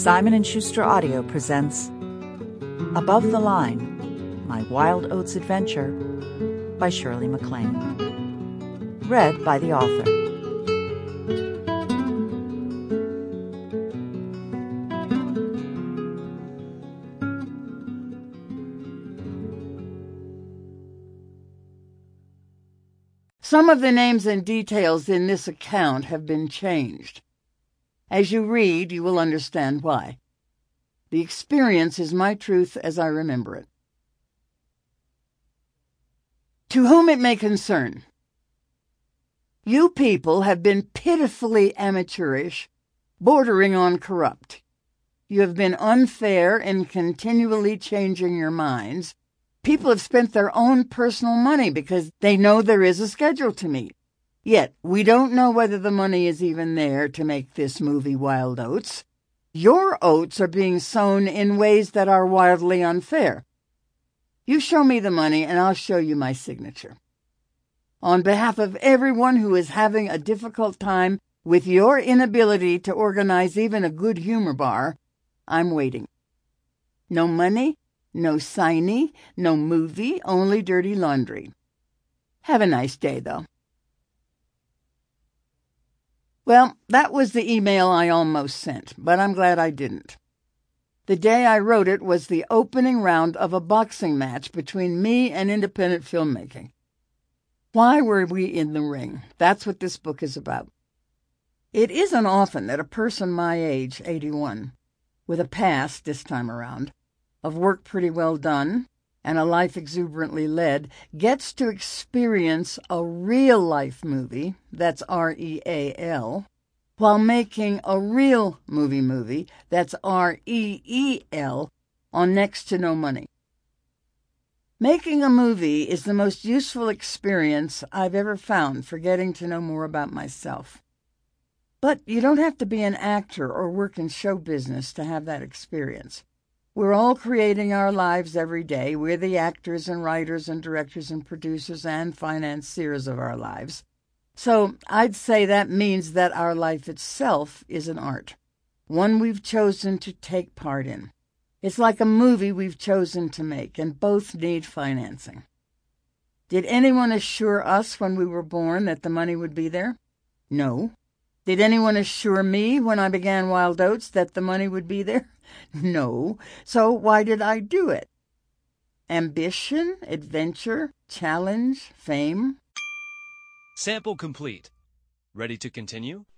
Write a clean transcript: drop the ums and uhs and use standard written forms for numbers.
Simon & Schuster Audio presents Above the Line, My Wild Oats Adventure by Shirley MacLaine. Read by the author. Some of the names and details in this account have been changed. As you read, you will understand why. The experience is my truth as I remember it. To whom it may concern, you people have been pitifully amateurish, bordering on corrupt. You have been unfair in continually changing your minds. People have spent their own personal money because they know there is a schedule to meet. Yet, we don't know whether the money is even there to make this movie Wild Oats. Your oats are being sown in ways that are wildly unfair. You show me the money and I'll show you my signature. On behalf of everyone who is having a difficult time with your inability to organize even a good humor bar, I'm waiting. No money, no signee, no movie, only dirty laundry. Have a nice day, though. Well, that was the email I almost sent, but I'm glad I didn't. The day I wrote it was the opening round of a boxing match between me and independent filmmaking. Why were we in the ring? That's what this book is about. It isn't often that a person my age, 81, with a past this time around, of work pretty well done, and a life exuberantly led, gets to experience a real-life movie, that's R-E-A-L, while making a real movie, that's R-E-E-L, on next to no money. Making a movie is the most useful experience I've ever found for getting to know more about myself. But you don't have to be an actor or work in show business to have that experience. We're all creating our lives every day. We're the actors and writers and directors and producers and financiers of our lives. So I'd say that means that our life itself is an art, one we've chosen to take part in. It's like a movie we've chosen to make, and both need financing. Did anyone assure us when we were born that the money would be there? No. Did anyone assure me when I began Wild Oats that the money would be there? No. So why did I do it? Ambition, adventure, challenge, fame? Sample complete. Ready to continue?